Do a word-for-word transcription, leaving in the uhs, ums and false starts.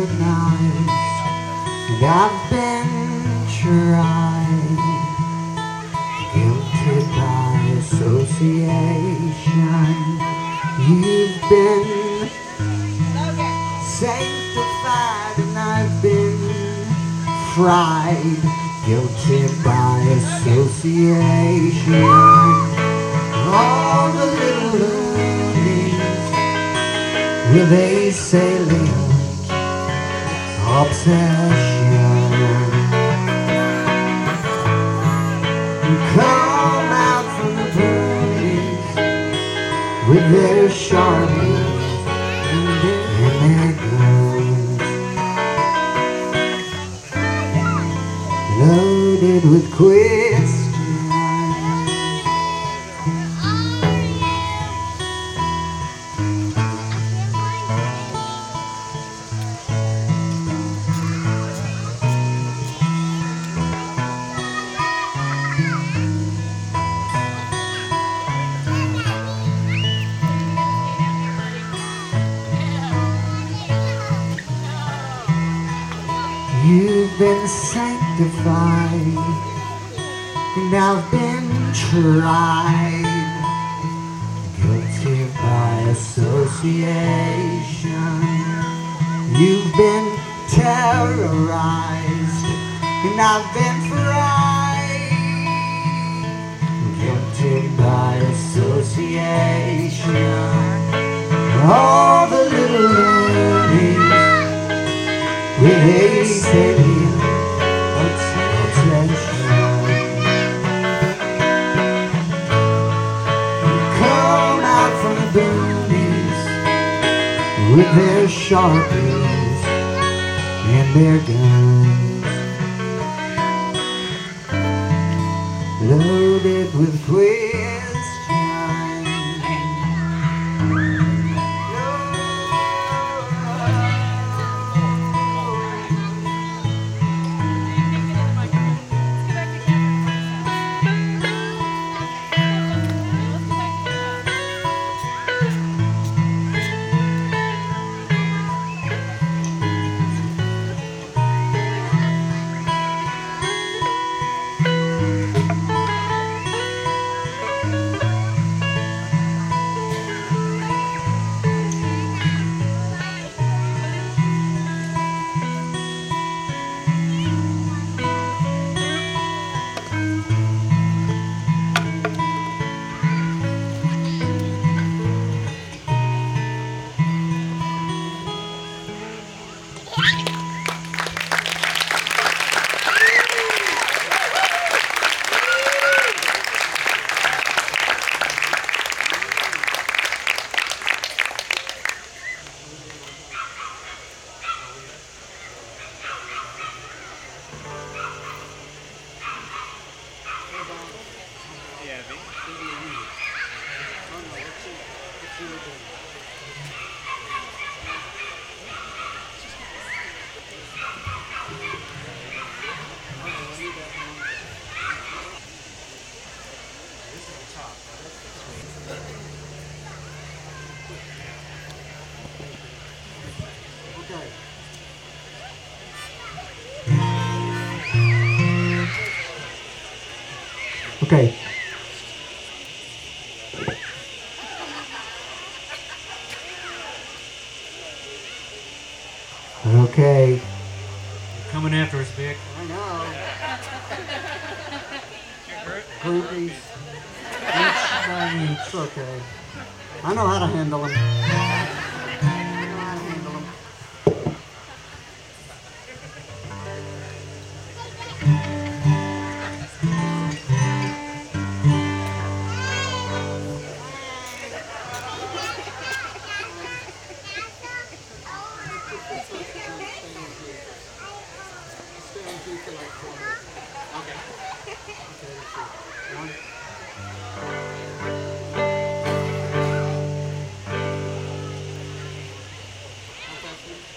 recognized, and I've been tried, guilty by association. You've been sanctified, and I've been fried, guilty by association. All the little loonies with a salient obsession come out from the boonies with their sharpies and their guns, loaded with questions. You've been sanctified, and I've been tried, guilty by association. You've been terrorized, and I've been fried, guilty by association. All the little loonies with a salient obsession come out from the boonies with their sharpies and their guns, loaded with questions. Okay. Okay. You're coming after us, Vic. I know. Groupies. Each by each. Okay. I know how to handle them. I know how to handle them. Okay. Okay, let's see. One.